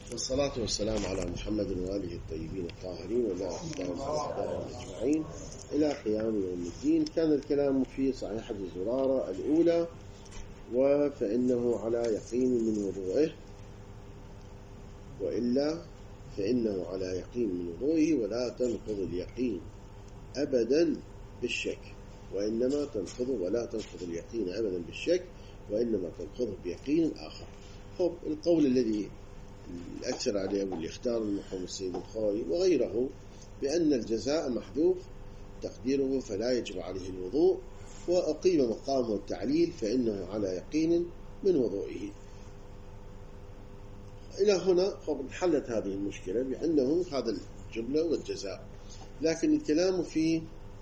والصلاة والسلام على محمد وآله الطيبين الطاهرين وعلى أصحابه أجمعين إلى قيام يوم الدين. كان الكلام في صحيحة الزرارة الأولى، فإنه على يقين من وضوئه، وإلا فإنه على يقين من وضوئه ولا تنقض اليقين أبدا بالشك، وإنما تنقض ولا تنقض اليقين أبدا بالشك، وإنما تنقضه بيقين آخر. القول الذي الأكثر عليه واللي اختار المقام السيد الخوي وغيره بأن الجزاء محذوف تقديره فلا يجب عليه الوضوء، وأقيم مقامه التعليل فإنه على يقين من وضوئه. إلى هنا انحلت هذه المشكلة بأنه هذا الجملة والجزاء، لكن الكلام في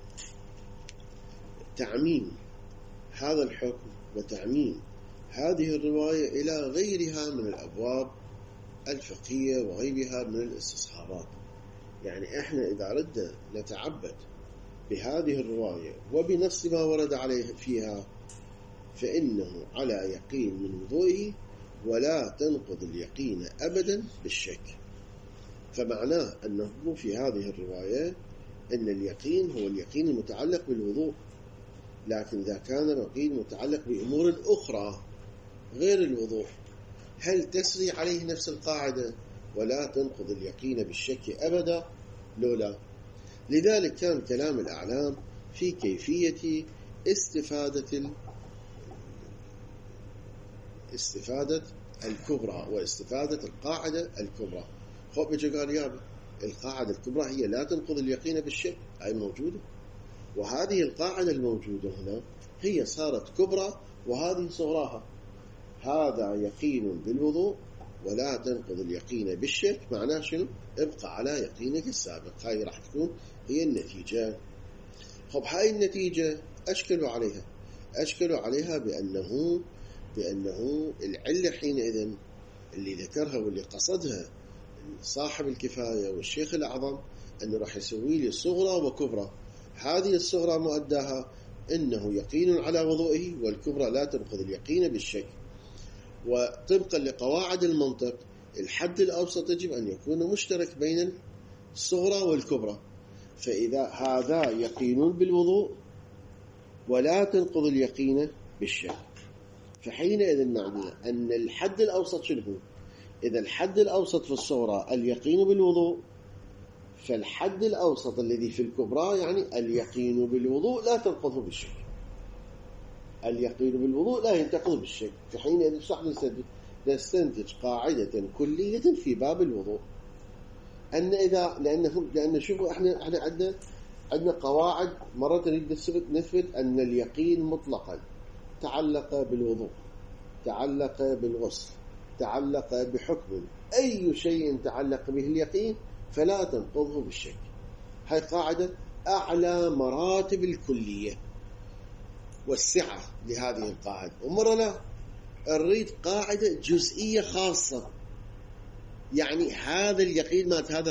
تعميم هذا الحكم وتعميم هذه الرواية إلى غيرها من الأبواب الفقهية وغيرها من الاستصحابات. يعني إحنا إذا أردنا نتعبد بهذه الرواية وبنص ما ورد عليه فيها فإنه على يقين من وضوئه ولا تنقض اليقين أبدا بالشك، فمعناه أنه في هذه الرواية أن اليقين هو اليقين المتعلق بالوضوء، لكن إذا كان اليقين متعلق بأمور أخرى غير الوضوء هل تسري عليه نفس القاعدة ولا تنقض اليقين بالشك أبدا؟ لولا. لذلك كان كلام الأعلام في كيفية استفادة الكبرى واستفادة القاعدة الكبرى. بيجي قال يابا القاعدة الكبرى هي لا تنقض اليقين بالشك، أي موجودة، وهذه القاعدة الموجودة هنا هي صارت كبرى وهذه صغراها. هذا يقين بالوضوء ولا تنقض اليقين بالشك، معناه شنو؟ ابقى على يقينك السابق. هاي راح تكون هي النتيجة. هاي النتيجة أشكلوا عليها بأنه العلة حينئذ اللي ذكرها واللي قصدها صاحب الكفاية والشيخ الأعظم أنه راح يسوي لي صغرى وكبرى. هذه الصغرى مؤداها إنه يقين على وضوئه، والكبرى لا تنقض اليقين بالشك. وطبقا لقواعد المنطق الحد الأوسط يجب أن يكون مشترك بين الصغرى والكبرى، فإذا هذا يقين بالوضوء ولا تنقض اليقين بالشك، فحينئذ معنى أن الحد الأوسط شنو هو؟ إذا الحد الأوسط في الصغرى اليقين بالوضوء، فالحد الأوسط الذي في الكبرى يعني اليقين بالوضوء لا تنقضه بالشك. اليقين بالوضوء لا ينتقض بالشك، فحينئذ صح نستنتج قاعدة كلية في باب الوضوء أن إذا لأن شوفوا إحنا عندنا قواعد مرة نريد نثبت أن اليقين مطلقا تعلق بالوضوء، تعلق بالغسل، تعلق بحكم، أي شيء تعلق به اليقين فلا تنقضه بالشك. هاي قاعدة أعلى مراتب الكلية والسعة لهذه القاعدة. ومرة لا نريد قاعدة جزئية خاصة، يعني هذا اليقين مات هذا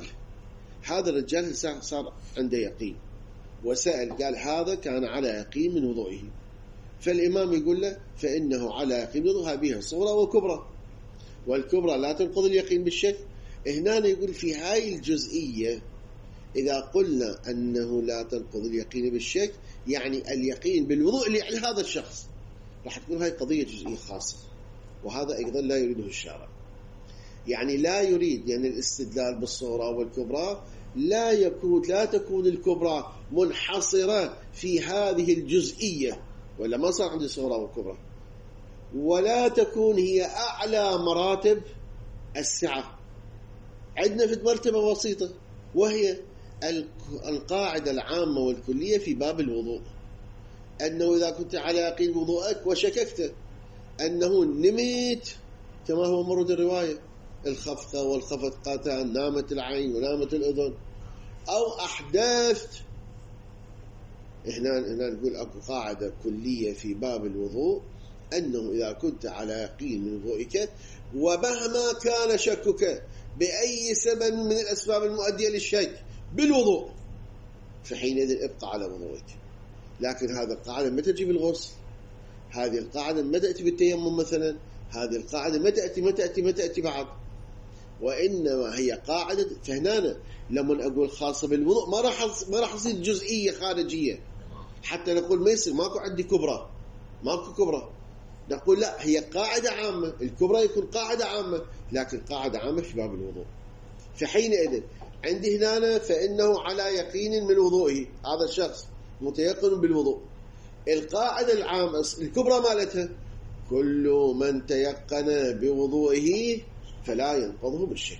الرجال صار عنده يقين وسأل قال هذا كان على يقين من وضوئه، فالإمام يقول له فإنه على يقين من وضوئها بها صغرى وكبرى، والكبرى لا تنقض اليقين بالشك. هنا يقول في هاي الجزئية إذا قلنا أنه لا تنقض اليقين بالشك يعني اليقين بالوضوء اللي هذا الشخص، راح تكون هاي قضية جزئية خاصة، وهذا أيضا لا يريده الشارع. يعني لا يريد يعني الاستدلال بالصغرى والكبرى لا تكون الكبرى منحصرة في هذه الجزئية، ولا ما صار عندي صغرى وكبرى، ولا تكون هي أعلى مراتب السعة. عندنا في مرتبة وسيطة وهي القاعدة العامة والكلية في باب الوضوء، أنه إذا كنت على يقين وضوءك وشككت أنه نمت كما هو مرود الرواية الخفقة والخفقتان، نامت العين ونامت الأذن، أو أحدثت، هنا نقول أكو قاعدة كلية في باب الوضوء أنه إذا كنت على يقين من وضوئك ومهما كان شكك بأي سبب من الأسباب المؤدية للشك بالوضوء فحينئذ ابقى على وضوئك. لكن هذا القاعدة ما تجي بالغسل، هذه القاعدة ما تأتي بالتيمم مثلا، هذه القاعدة ما تأتي بعد. وإنما هي قاعدة. فهنا لما أقول خاصة بالوضوء ما راح تصير جزئية خارجية، حتى نقول ما يصير ماكو عندي كبرى، ماكو كبرى، نقول لا، هي قاعدة عامة. الكبرى يكون قاعدة عامة، لكن قاعدة عامة في باب الوضوء. فحينئذ عندي هنا فإنه على يقين من وضوئه، هذا الشخص متيقن بالوضوء. القاعدة العامة الكبرى مالتها كل من تيقن بوضوئه فلا ينقضه بالشك.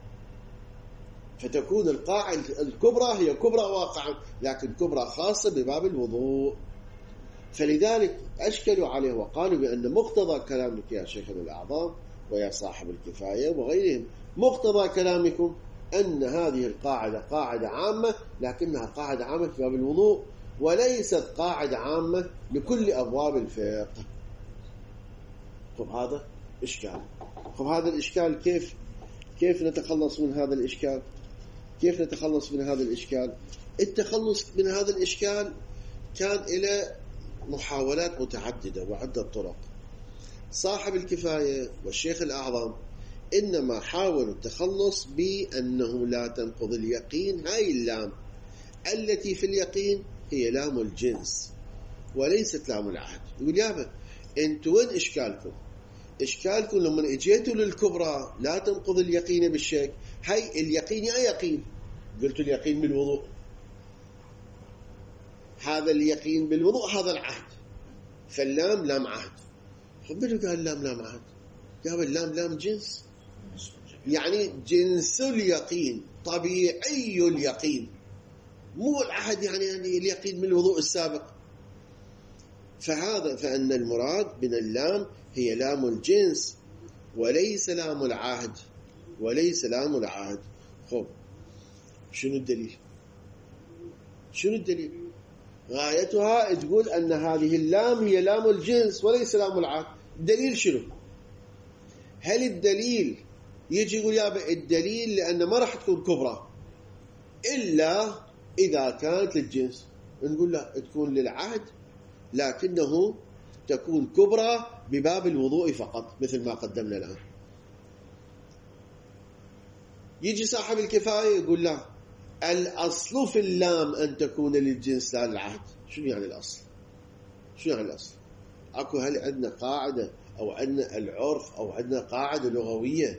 فتكون القاعدة الكبرى هي كبرى واقعا، لكن كبرى خاصة بباب الوضوء. فلذلك أشكلوا عليه وقالوا بأن مقتضى كلامك يا شيخنا الأعظم ويا صاحب الكفاية وغيرهم، مقتضى كلامكم أن هذه القاعدة قاعدة عامة، لكنها قاعدة عامة في باب الوضوء وليست قاعدة عامة لكل أبواب الفقه. طب هذا إشكال. طب هذا الإشكال كيف نتخلص من هذا الإشكال؟ كيف نتخلص من هذا الإشكال؟ التخلص من هذا الإشكال كان إلى محاولات متعددة وعدة طرق. صاحب الكفاية والشيخ الأعظم إنما حاولوا التخلص بأنه لا تنقض اليقين. هاي اللام التي في اليقين هي لام الجنس وليست لام العهد. يقول يابا انتوا وين إشكالكم؟ إشكالكم لما اجيتوا للكبرى لا تنقض اليقين بالشك. هاي اليقين يا يقين، قلتوا اليقين بالوضوء، هذا اليقين بالوضوء هذا العهد، فاللام لام عهد. منو قال اللام لام عهد؟ يابا اللام لام جنس، يعني جنس اليقين، طبيعي اليقين، مو العهد يعني اليقين بالوضوء السابق. فأن المراد من اللام هي لام الجنس وليس لام العهد، وليس لام العهد. خب شنو الدليل؟ شنو الدليل؟ غايتها تقول أن هذه اللام هي لام الجنس وليس لام العهد. الدليل شنو؟ هل الدليل يجي يقول يابا الدليل لأن ما راح تكون كبرى إلا إذا كانت للجنس، نقول لا، تكون للعهد لكنه تكون كبرى بباب الوضوء فقط، مثل ما قدمنا الآن. يجي صاحب الكفاية يقول لا، الأصل في اللام أن تكون للجنس لا للعهد. شنو يعني الأصل؟ شنو يعني الأصل؟ أكو هل عندنا قاعدة أو عندنا العرف أو عندنا قاعدة لغوية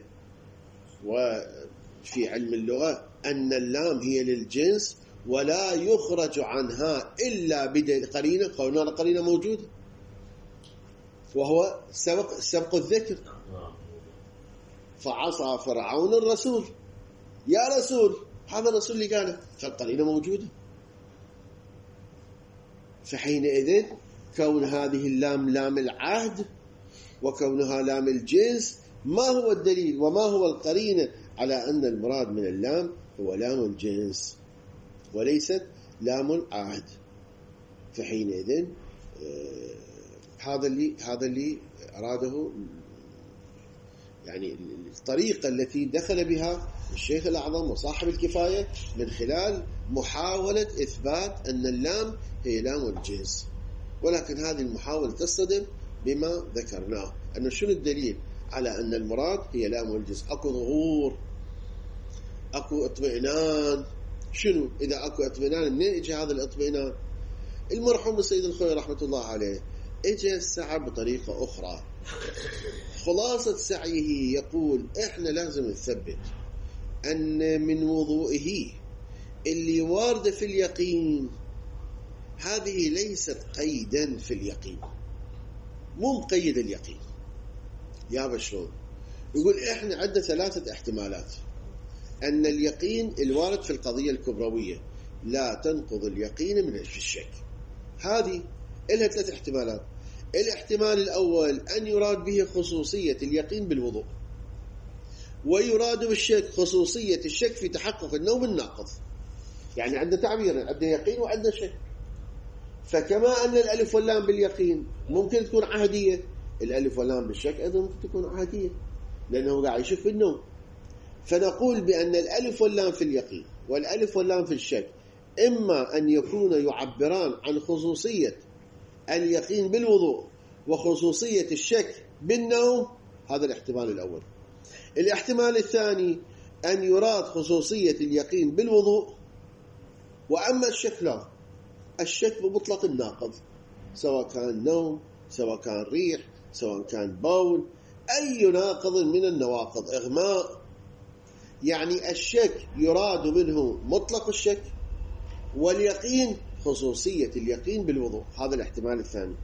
وفي علم اللغة أن اللام هي للجنس ولا يخرج عنها إلا بقرينة؟ قولنا القرينة موجودة وهو سبق الذكر. فعصى فرعون الرسول، يا رسول، هذا الرسول اللي قاله، فالقرينة موجودة. فحينئذ كون هذه اللام لام العهد وكونها لام الجنس، ما هو الدليل وما هو القرينة على أن المراد من اللام هو لام الجنس وليست لام العهد؟ فحينئذ هذا اللي أراده، يعني الطريقة التي دخل بها الشيخ الأعظم وصاحب الكفاية من خلال محاولة إثبات أن اللام هي لام الجنس. ولكن هذه المحاولة تصطدم بما ذكرناه، أنه شنو الدليل على أن المراد هي لام الجنس؟ أكو ظهور، أكو اطمئنان. شنو إذا أكو اطمئنان؟ منين إجا هذا الاطمئنان؟ المرحوم السيد الخوي رحمة الله عليه إجا السعى بطريقة أخرى. خلاصة سعيه يقول إحنا لازم نثبت أن من وضوئه اللي وارد في اليقين هذه ليست قيدا في اليقين، مو مقيد اليقين. يا بشرون يقول إحنا عندنا 3 احتمالات أن اليقين الوارد في القضية الكبروية لا تنقض اليقين من الشك. هذه إلها 3 احتمالات. الاحتمال الأول أن يراد به خصوصية اليقين بالوضوء، ويراد بالشك خصوصية الشك في تحقق النوم الناقض. يعني عندنا تعبير، عندنا يقين وعندنا شك. فكما أن الألف واللام باليقين ممكن تكون عهدية، الألف واللام بالشك أيضا ممكن تكون عهدية لأنه قاعد يشك في النوم. فنقول بأن الألف واللام في اليقين والألف واللام في الشك إما أن يكون يعبران عن خصوصية اليقين بالوضوء وخصوصية الشك بالنوم، هذا الاحتمال الأول. الاحتمال الثاني أن يراد خصوصية اليقين بالوضوء، وأما الشك لا، الشك بمطلق الناقض، سواء كان نوم، سواء كان ريح، سواء كان بول، أي ناقض من النواقض، إغماء. يعني الشك يراد منه مطلق الشك، واليقين خصوصية اليقين بالوضوء. هذا الاحتمال الثاني.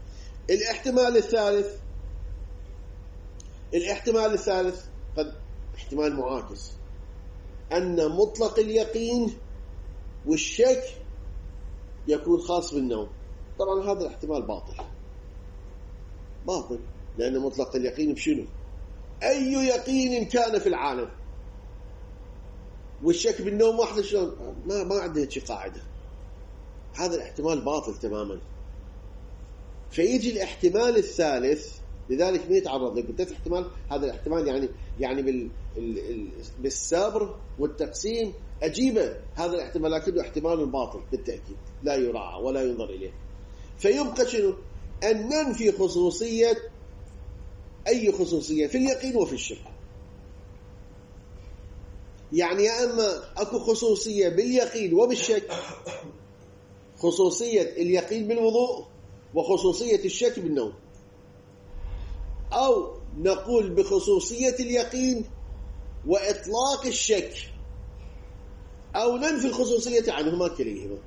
الاحتمال الثالث قد احتمال معاكس، أن مطلق اليقين والشك يكون خاص بالنوم. طبعا هذا الاحتمال باطل، لأن مطلق اليقين بشنو؟ أي يقين كان في العالم، والشك بالنوم واحدة، شلون؟ ما عندنا شي قاعدة. هذا الاحتمال باطل تماما. فيجي الاحتمال الثالث، لذلك ما يتعرض لك. قلت احتمال، هذا الاحتمال يعني بالسبر والتقسيم أجيبه هذا الاحتمال، لكنه احتمال باطل بالتأكيد، لا يراعى ولا ينظر إليه. فيبقى شنو؟ أن ننفي خصوصية، أي خصوصية في اليقين وفي الشك. يعني يا أما أكو خصوصية باليقين وبالشك، خصوصية اليقين بالوضوء وخصوصية الشك بالنوم، أو نقول بخصوصية اليقين وإطلاق الشك، أو ننفي الخصوصية عنهما كليهما.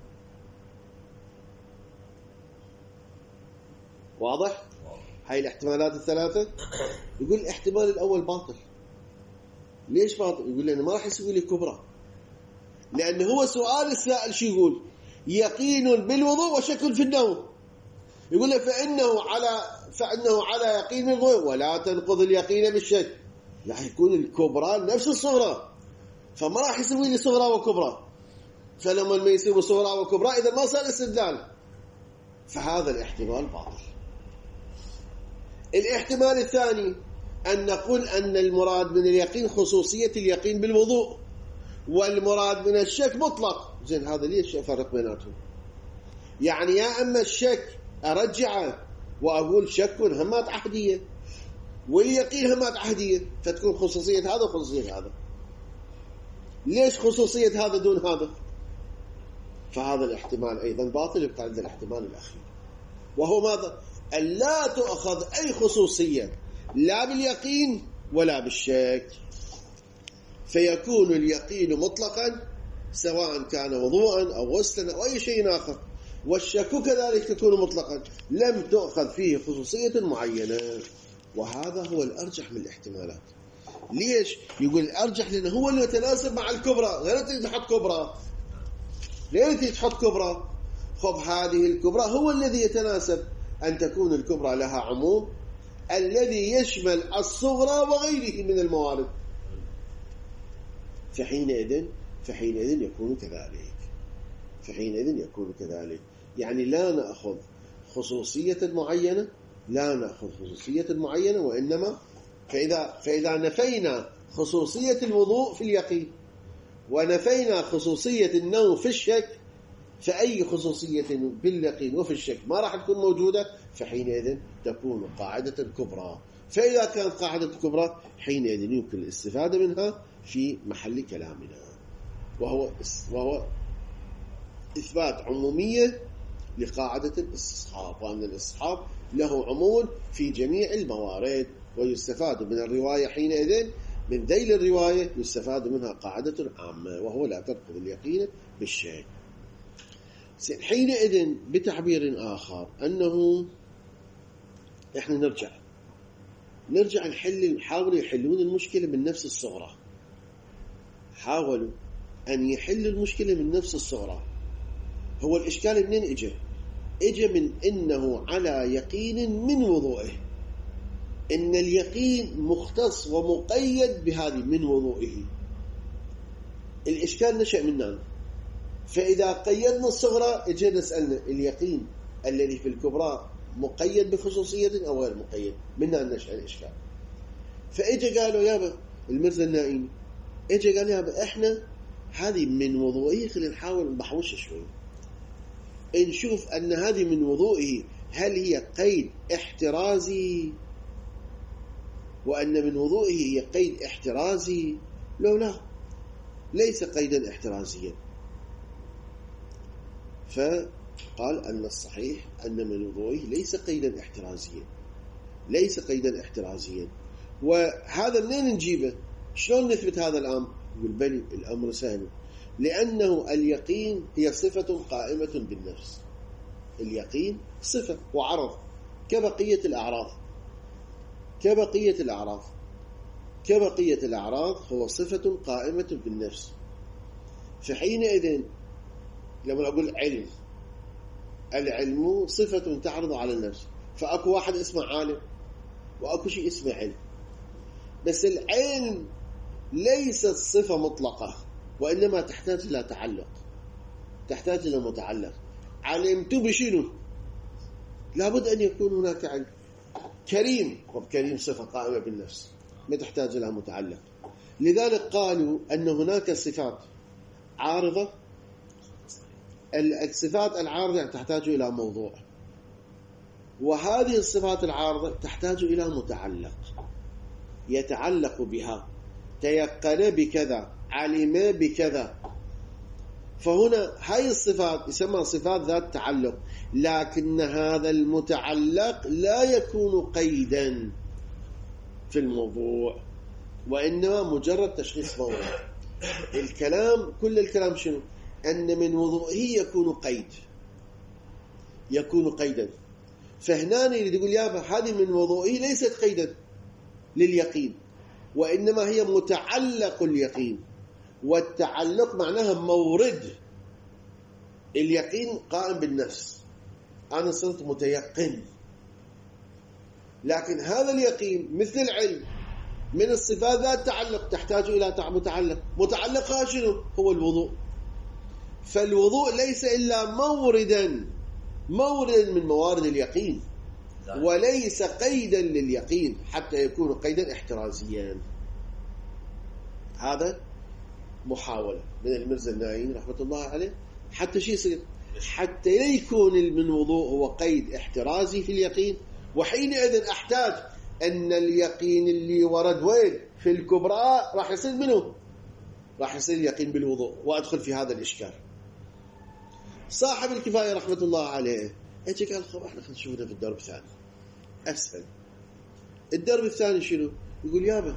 واضح؟ هاي الاحتمالات الثلاثة. يقول الاحتمال الأول باطل. ليش باطل؟ يقول لأنه ما راح يسوي لي كبرى، لأنه هو سؤال السائل شو يقول؟ يقين بالوضوء وشك في النوم. يقول له فإنه على يقين بالوضوء ولا تنقض اليقين بالشك. راح يكون الكبرى نفس الصغرى، فما راح يسوي لي صغرى وكبرى. فلما ما يسوي صغرى وكبرى إذا ما صار استدلال، فهذا الاحتمال باطل. الاحتمال الثاني أن نقول أن المراد من اليقين خصوصية اليقين بالوضوء، والمراد من الشك مطلق. زين، هذا ليش أفرق بيناتهم؟ يعني يا أما الشك أرجعه وأقول شك همات عهدية، واليقين همات عهدية، فتكون خصوصية هذا وخصوصية هذا. ليش خصوصية هذا دون هذا؟ فهذا الاحتمال أيضا باطل. يبقى عندنا الاحتمال الأخير، وهو ماذا؟ أن لا تؤخذ أي خصوصية لا باليقين ولا بالشك، فيكون اليقين مطلقا سواء كان وضوءا أو غسلا أو أي شيء آخر، والشك كذلك تكون مطلقا لم تؤخذ فيه خصوصية معينة. وهذا هو الأرجح من الاحتمالات. ليش؟ يقول الأرجح لأنه هو اللي يتناسب مع الكبرى. غير أنت تحط كبرى، ليه أنت تحط كبرى؟ خب هذه الكبرى هو الذي يتناسب أن تكون الكبرى لها عموم الذي يشمل الصغرى وغيره من الموارد، فحينئذ يكون كذلك. يعني لا نأخذ خصوصية معينة، وإنما فإذا نفينا خصوصية الوضوء في اليقين ونفينا خصوصية النوم في الشك، فأي خصوصية باليقين وفي الشك ما راح تكون موجودة، فحينئذ تكون قاعدة كبرى. فإذا كانت قاعدة كبرى حينئذ يمكن الاستفادة منها في محل كلامنا، وهو إثبات عمومية لقاعدة الاستصحاب، وأن الاستصحاب له عموم في جميع الموارد، ويستفاد من الرواية حينئذ، من ذيل الرواية يستفاد منها قاعدة عامة، وهو لا تنقض اليقين بالشك. حينئذ بتعبير آخر أنه إحنا نرجع حاولوا يحلون المشكلة من نفس الصغرى. حاولوا أن يحلوا المشكلة من نفس الصغرى. هو الإشكال منين إجا من إنه على يقين من وضوئه، إن اليقين مختص ومقيد بهذه من وضوئه. الإشكال نشأ مننا. فإذا قيدنا الصغرى إجا نسألنا اليقين الذي في الكبرى مقيد بخصوصية أو غير مقيد، منها نشأ الإشكال. فإجا قالوا يابا المرزا النائمي، إجا قال يابا إحنا هذه من وضوئه، خلينا نحاول نبحوش شوي نشوف أن هذه من وضوئه هل هي قيد احترازي وأن من وضوئه هي قيد احترازي، لو لا، ليس قيدا احترازيا. فقال أن الصحيح أن من وضوئه ليس قيدا احترازيا، ليس قيدا احترازيا. وهذا منين نجيبه؟ شلون نثبت هذا الأمر؟ يقول بل الأمر سهل، لأنه اليقين هي صفة قائمة بالنفس. اليقين صفة وعرض كبقية الأعراض، كبقية الأعراض هو صفة قائمة بالنفس. فحينئذ لما أقول علم، العلم صفة تعرض على النفس، فأكو واحد اسمه عالم وأكو شيء اسمه علم، بس العلم ليست صفة مطلقة، وإنما تحتاج إلى تعلق، تحتاج إلى متعلق. علمت بشنو؟ لابد أن يكون هناك علم. كريم، وبكريم صفة قائمة بالنفس ما تحتاج إلى متعلق. لذلك قالوا أن هناك صفات عارضة، الصفات العارضة تحتاج إلى موضوع، وهذه الصفات العارضة تحتاج إلى متعلق يتعلق بها، تيقن بكذا، علم بكذا. فهنا هاي الصفات يسمى صفات ذات تعلق، لكن هذا المتعلق لا يكون قيدا في الموضوع، وإنما مجرد تشخيص موضوع. الكلام، كل الكلام شنو؟ أن من وضوئه يكون قيد، يكون قيدا. فهنا يريد يقول يابا هذه من وضوئه ليست قيدا لليقين، وإنما هي متعلق اليقين، والتعلق معناها مورد اليقين قائم بالنفس. أنا صرت متيقن، لكن هذا اليقين مثل العلم من الصفات ذات تعلق، تحتاج إلى متعلق. متعلقها شنو؟ هو الوضوء. فالوضوء ليس إلا موردا من موارد اليقين، وليس قيدا لليقين حتى يكون قيدا احترازيا. هذا محاولة من المرزا النايين رحمة الله عليه حتى شيء يصير، حتى لا يكون من وضوء هو قيد احترازي في اليقين. وحينئذ أحتاج أن اليقين اللي ورد وين في الكبرى راح يصير منه، راح يصير اليقين بالوضوء، وأدخل في هذا الإشكال. صاحب الكفاية رحمة الله عليه اجي قال خب احنا خلينا نشوفنا في الدرب الثاني أسهل. الدرب الثاني شنو؟ يقول يابا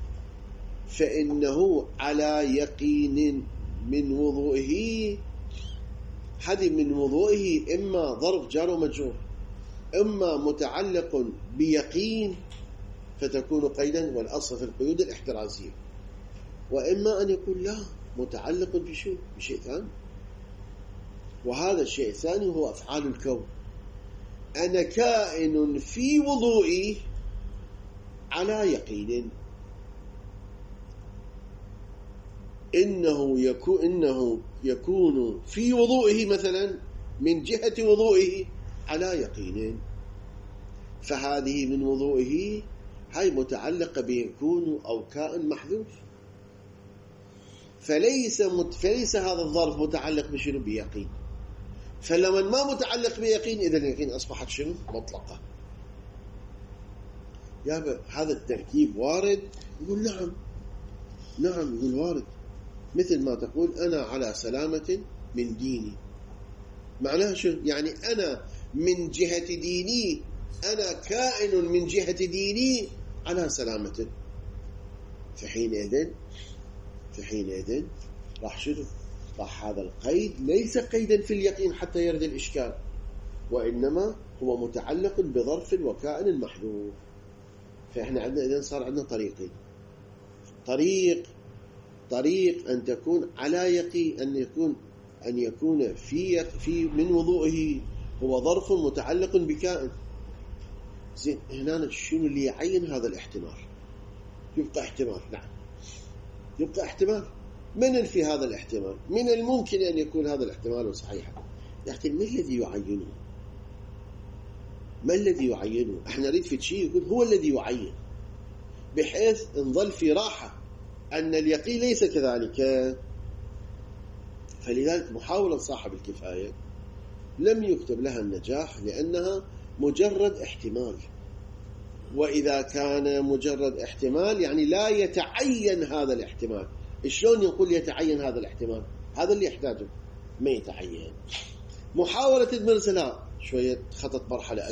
فإنه على يقين من وضوئه. هذه من وضوئه إما ظرف جار ومجرور، إما متعلق بيقين فتكون قيدا والأصل في القيود الاحترازية، وإما أن يكون لا متعلق بشيء ثاني. وهذا الشيء الثاني هو أفعال الكون. أنا كائن في وضوئي على يقين، إنه يكون في وضوئه مثلا من جهة وضوئه على يقين، فهذه من وضوئه هاي متعلقة بيكون أو كائن محذوف، فليس هذا الظرف متعلق بشنو؟ بيقين. فلما ما متعلق بيقين إذا اليقين أصبحت شنو؟ مطلقة. يابا هذا التركيب وارد؟ يقول نعم، يقول وارد. مثل ما تقول أنا على سلامة من ديني، معناها شنو؟ يعني أنا من جهة ديني، أنا كائن من جهة ديني على سلامة. فحينئذ راح شنو؟ راح هذا القيد ليس قيدا في اليقين حتى يرد الإشكال، وإنما هو متعلق بظرف وكائن محذوف. فإحنا عندنا إذن صار عندنا طريقين. طريق أن تكون على يقين، أن يكون في من وضوئه هو ظرف متعلق بكائن. زين هنا شنو اللي يعين هذا الاحتمال؟ يبقى احتمال، نعم يبقى احتمال. من في هذا الاحتمال؟ من الممكن أن يكون هذا الاحتمال صحيحا، لكن ما الذي يعينه؟ ما الذي يعينه؟ احنا نريد في شيء يقول هو الذي يعين، بحيث نظل في راحة أن اليقين ليس كذلك. فلذلك محاولة صاحب الكفاية لم يكتب لها النجاح، لأنها مجرد احتمال، وإذا كان مجرد احتمال يعني لا يتعين هذا الاحتمال. شلون يقول يتعين هذا الاحتمال؟ هذا اللي يحتاجه، ما يتعين. محاولة المرسلة شوية خطط مرحلة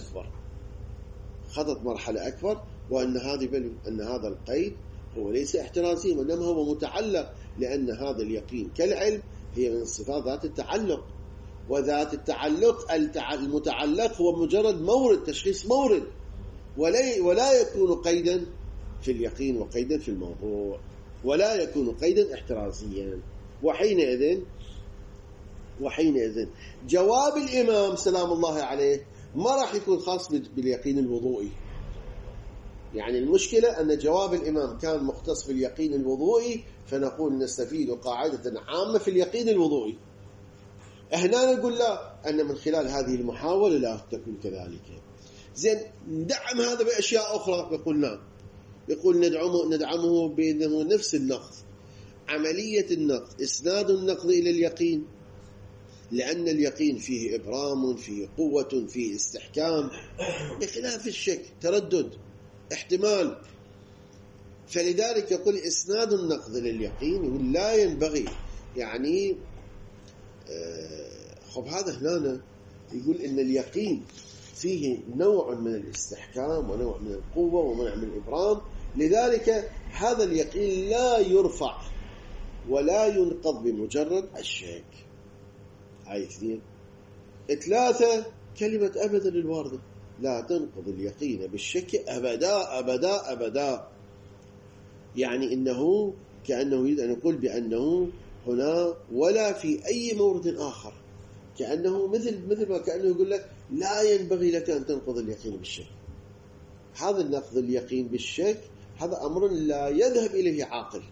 أكبر، وأن أن هذا القيد هو ليس احترازيا، وإنما هو متعلق، لأن هذا اليقين كالعلم هي من الصفات ذات التعلق، وذات التعلق المتعلق هو مجرد مورد، تشخيص مورد، ولا يكون قيدا في اليقين وقيدا في الموضوع، ولا يكون قيدا احترازيا. وحينئذ جواب الإمام سلام الله عليه ما راح يكون خاص باليقين الوضوئي. يعني المشكلة أن جواب الإمام كان مختص باليقين الوضوئي، فنقول نستفيد قاعدة عامة في اليقين الوضوئي. هنا نقول لا، أن من خلال هذه المحاولة لا تكون كذلك. زين، ندعم هذا بأشياء أخرى. يقول نعم، يقول ندعمه بأنه نفس النقض، عملية النقض، إسناد النقض إلى اليقين، لأن اليقين فيه إبرام، فيه قوة، فيه استحكام، بخلاف الشك تردد احتمال. فلذلك يقول إسناد النقض لليقين، يقول لا ينبغي. يعني هذا هنا يقول إن اليقين فيه نوع من الاستحكام ونوع من القوة ونوع من الإبرام، لذلك هذا اليقين لا يرفع ولا ينقض بمجرد الشك. هاي 2. 3 كلمة أبدا الواردة، لا تنقض اليقين بالشك أبدا أبدا أبدا. يعني إنه كأنه يريد أن يقول بأنه هنا ولا في أي مورد آخر، كأنه مثل ما كأنه يقول لك لا ينبغي لك أن تنقض اليقين بالشك. هذا النقض اليقين بالشك هذا أمر لا يذهب إليه عاقل،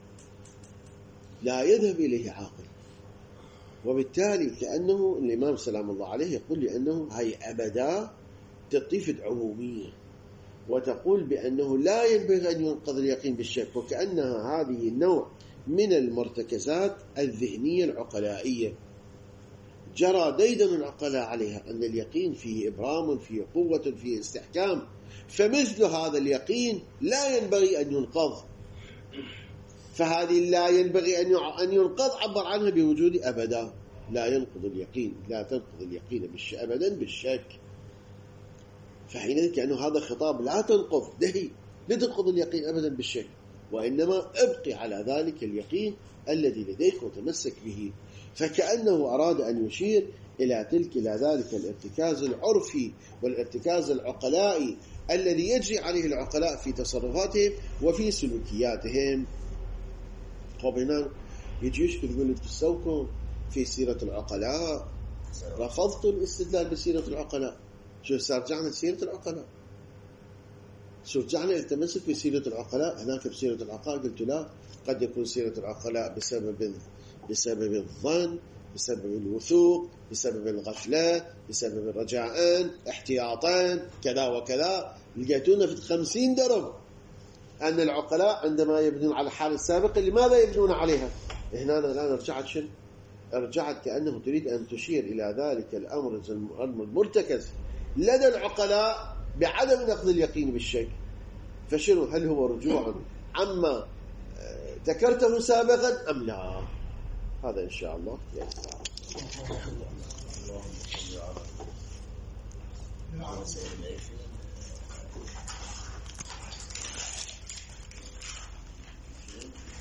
لا يذهب إليه عاقل. وبالتالي كأنه الإمام سلام الله عليه يقول لأنه هاي أبدا تطيف عمومية، وتقول بأنه لا ينبغي أن ينقض اليقين بالشك، وكأنها هذه النوع من المرتكزات الذهنية العقلائية جرى ديدن العقلاء عليها، أن اليقين فيه إبرام، فيه قوة، فيه استحكام، فمثل هذا اليقين لا ينبغي أن ينقض. فهذه لا ينبغي أن ينقض عبر عنها بوجود أبدا، لا ينقض اليقين، لا تنقض اليقين أبدا بالشك. فحينئذ كأنه هذا خطاب لا تنقض، لا تنقض اليقين أبدا بالشك، وإنما ابقي على ذلك اليقين الذي لديك وتمسك به. فكأنه أراد أن يشير إلى ذلك الارتكاز العرفي والارتكاز العقلائي الذي يجري عليه العقلاء في تصرفاتهم وفي سلوكياتهم. هنا يجي يشكل يقول تسوكم في سيرة العقلاء، رفضت الاستدلال بسيرة العقلاء. شو رجعنا لسيرة العقلاء، شو رجعنا التمسك بسيرة العقلاء. هناك بسيرة العقلاء قلت لا، قد يكون سيرة العقلاء بسبب الظن، بسبب الوثوق، بسبب الغفلة، بسبب الرجاءان، احتياطان، كذا وكذا. لقيتونا في 50 درب أن العقلاء عندما يبنون على الحال السابق لماذا يبنون عليها؟ هنا الآن رجعت شنو؟ رجعت كأنه تريد أن تشير إلى ذلك الأمر المرتكز لدى العقلاء بعدم نقض اليقين بالشك. فشنو؟ هل هو رجوع عما ذكرته سابقا أم لا؟ هذا إن شاء الله يسعى.